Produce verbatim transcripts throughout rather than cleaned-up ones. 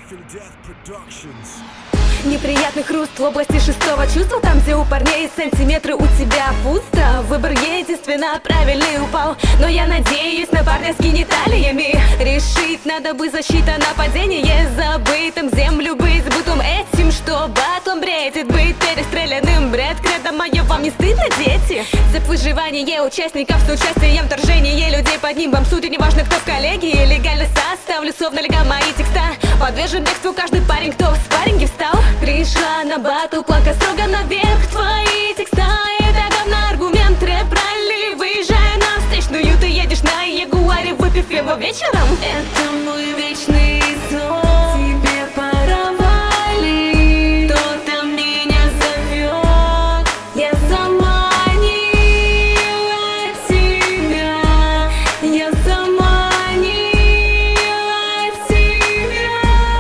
Неприятный хруст в области шестого чувства. Там, где у парней сантиметры, у тебя пусто. Выбор естественно правильный упал, но я надеюсь на парня с гениталиями. Решить надо бы защита нападение. Забытым землю быть бытом этим, что батом бредит. Быть перестрелянным, бред, кредо мое, вам не стыдно, дети? Цепь выживания участников с участием вторжения людей под нимбом сути, неважно кто в коллегии. Легально составлю словно лега мои текста. Подвержен бегству каждый парень, кто в спарринге встал. Пришла на батл, планка строго наверх. Твои текста — это говно, аргумент, рэп, ралли. Выезжая на встречную, ты едешь на ягуаре, выпив его вечером. Это мой вечный сон, тебе пора валить. Кто-то меня зовет, я заманила тебя, я заманила тебя.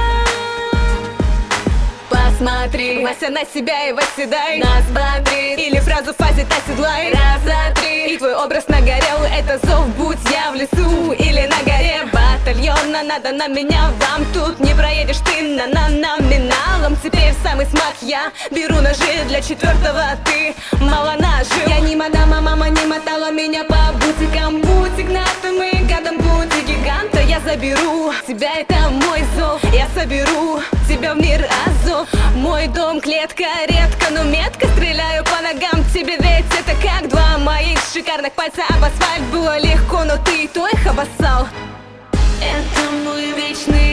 Посмотри, Вася, на себя и восседай. Нас бодрит, или фразу фазит оседлай. Раз, два, три, и твой образ нагорел. Это зов, будь я в лесу или на горе. Батальона надо на меня, вам тут не проедешь ты на на номиналом. Теперь в самый смак я беру ножи для четвертого, ты мало нажил. Я не мадама, мама не мотала меня по бутикам. Будь игнатом и гадом, будь гиганта. Я заберу тебя, это мой зов. Я соберу тебя в мир Азов. Мой дом, клетка, редко, но метко стреляю по ногам тебе, ведь это как два моих шикарных пальца об асфальт. Было легко, но ты и то их обоссал. Это мой вечный